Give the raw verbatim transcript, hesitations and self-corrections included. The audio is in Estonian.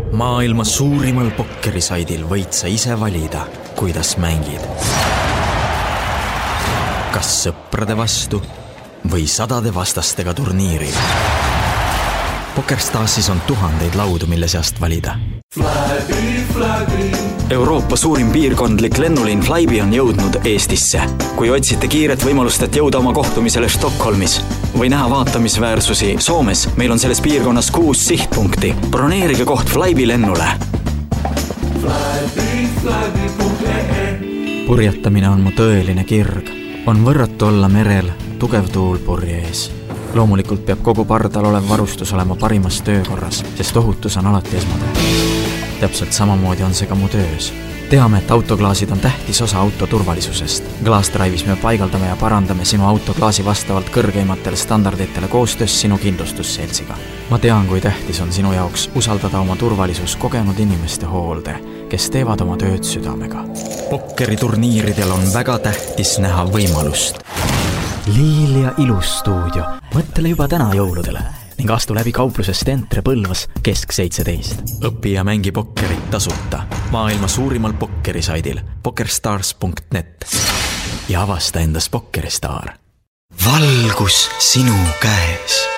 Maailma suurimal pokkerisaidil võid sa ise valida, kuidas mängid. Kas sõprade vastu või sadade vastastega turniiril. PokerStarsis on tuhandeid laudu, mille seast valida. Flybe, Flybe. Euroopa suurim piirkondlik lennuliin Flybe on jõudnud Eestisse. Kui otsite kiiret võimalust, et jõuda oma kohtumisele Stockholmis või näha vaatamisväärsusi Soomes, meil on selles piirkonnas kuus sihtpunkti. Broneerige koht Flybe lennule. Flybe, Flybe punkt ee. Purjetamine on mu tõeline kirg. On võrratu olla merel, tugev tuul purje ees. Loomulikult peab kogu pardal olev varustus olema parimas töökorras, sest ohutus on alati esmatähtis. Täpselt samamoodi on see ka mu töös. Teame, et autoklaasid on tähtis osa auto turvalisusest. Glassdrive'is me paigaldame ja parandame sinu autoklaasi vastavalt kõrgeimatele standarditele koostöös sinu kindlustusseltsiga. Ma tean, kui tähtis on sinu jaoks usaldada oma turvalisus kogenud inimeste hoolde, kes teevad oma tööd südamega. Pokkeriturniiridel on väga tähtis näha võimalust. Liil ja ilus stuudio. Mõtle juba täna jõuludele ning astu läbi kauplusest Entre Põlvas kesk seitseteist. Õpi ja mängi pokkerit tasuta maailma suurimal pokkerisaidil pokerstars punkt net ja avasta endas Pokkeristaar. Valgus sinu käes.